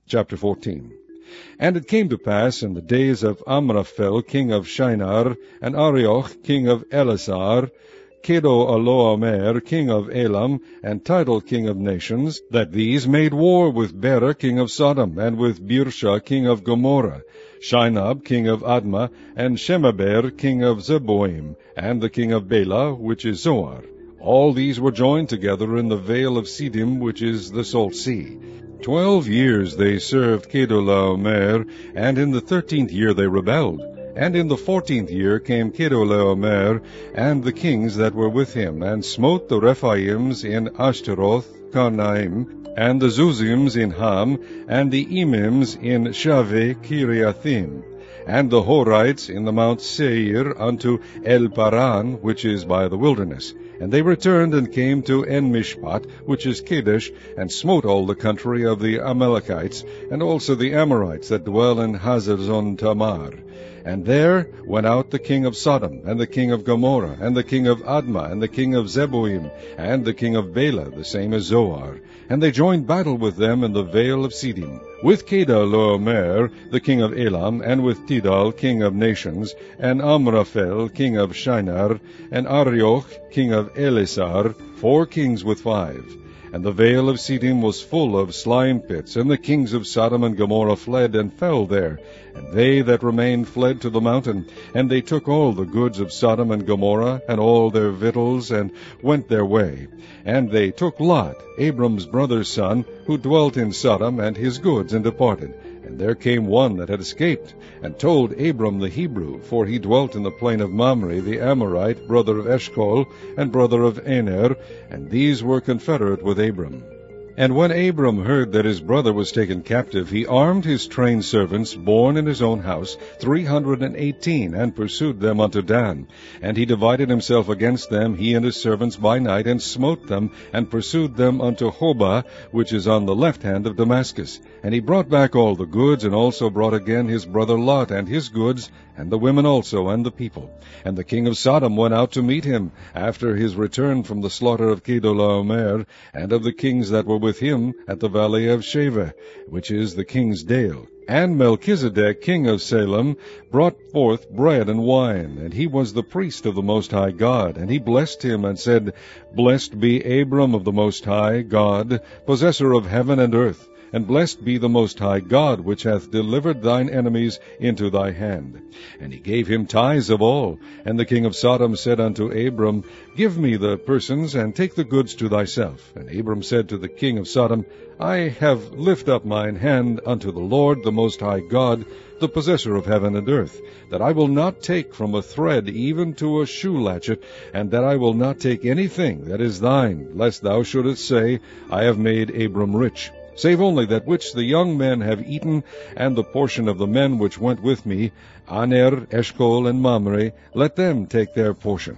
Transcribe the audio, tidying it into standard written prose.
Chapter 14. And it came to pass in the days of Amraphel king of Shinar, and Arioch king of Elasar, Kedorlaomer king of Elam, and Tidal king of nations, that these made war with Bera king of Sodom, and with Birsha king of Gomorrah, Shinab king of Admah, and Shemaber king of Zeboim, and the king of Bela, which is Zoar. All these were joined together in the vale of Siddim, which is the salt sea. 12 years they served Kedorlaomer, and in the 13th year they rebelled. And in the 14th year came Kedorlaomer, and the kings that were with him, and smote the Rephaims in Ashtaroth, Karnaim, and the Zuzims in Ham, and the Emims in Shaveh Kiriathim, and the Horites in the Mount Seir unto El Paran, which is by the wilderness. And they returned and came to En-Mishpat, which is Kadesh, and smote all the country of the Amalekites, and also the Amorites that dwell in Hazazon Tamar. And there went out the king of Sodom, and the king of Gomorrah, and the king of Admah, and the king of Zeboim, and the king of Bela, the same as Zoar. And they joined battle with them in the vale of Siddim, with Kedorlaomer, the king of Elam, and with Tidal, king of nations, and Amraphel, king of Shinar, and Arioch, king of Elasar, 4 kings with 5. And the vale of Siddim was full of slime pits, and the kings of Sodom and Gomorrah fled and fell there. And they that remained fled to the mountain, and they took all the goods of Sodom and Gomorrah, and all their victuals, and went their way. And they took Lot, Abram's brother's son, who dwelt in Sodom, and his goods, and departed. And there came one that had escaped, and told Abram the Hebrew, for he dwelt in the plain of Mamre, the Amorite, brother of Eshcol, and brother of Aner, and these were confederate with Abram. And when Abram heard that his brother was taken captive, he armed his trained servants, born in his own house, 318, and pursued them unto Dan. And he divided himself against them, he and his servants, by night, and smote them, and pursued them unto Hobah, which is on the left hand of Damascus. And he brought back all the goods, and also brought again his brother Lot, and his goods, and the women also, and the people. And the king of Sodom went out to meet him, after his return from the slaughter of Kedorlaomer, and of the kings that were with him at the valley of Shaveh, which is the king's dale. And Melchizedek, king of Salem, brought forth bread and wine, and he was the priest of the Most High God. And he blessed him, and said, Blessed be Abram of the Most High God, possessor of heaven and earth. And blessed be the Most High God, which hath delivered thine enemies into thy hand. And he gave him tithes of all. And the king of Sodom said unto Abram, Give me the persons, and take the goods to thyself. And Abram said to the king of Sodom, I have lift up mine hand unto the Lord, the Most High God, the possessor of heaven and earth, that I will not take from a thread even to a shoe latchet, and that I will not take anything that is thine, lest thou shouldest say, I have made Abram rich. Save only that which the young men have eaten, and the portion of the men which went with me, Aner, Eshcol, and Mamre, let them take their portion.